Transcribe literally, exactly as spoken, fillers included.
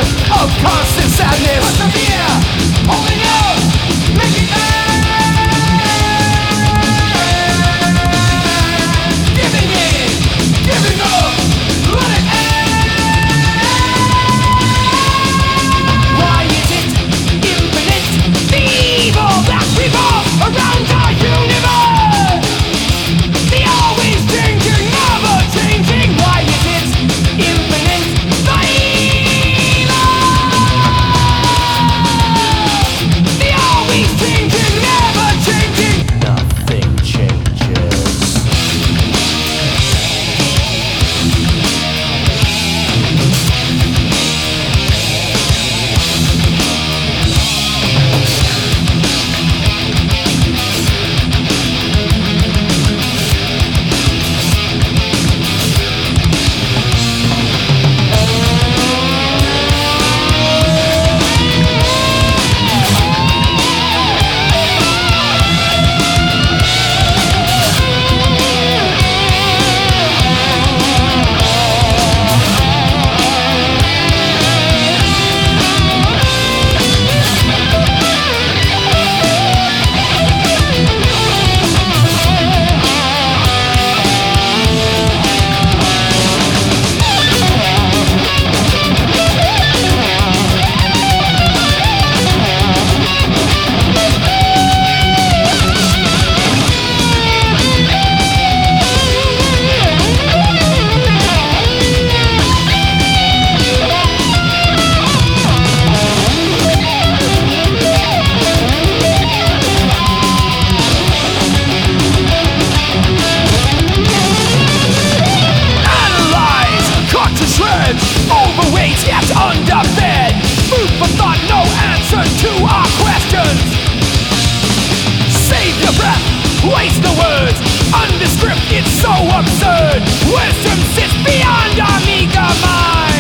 of constant sadness. Persevere, holding out, making giving in, giving up, let it end. Why is it infinite? The evil that revolves around our universe. The always changing, never changing. Why is it infinite? The evil. The always changing, never changing. Nothing changes. Overweight yet underfed. Food for thought, no answer to our questions. Save your breath, waste the words. Undescript, it's so absurd. Wisdom sits beyond our meager minds.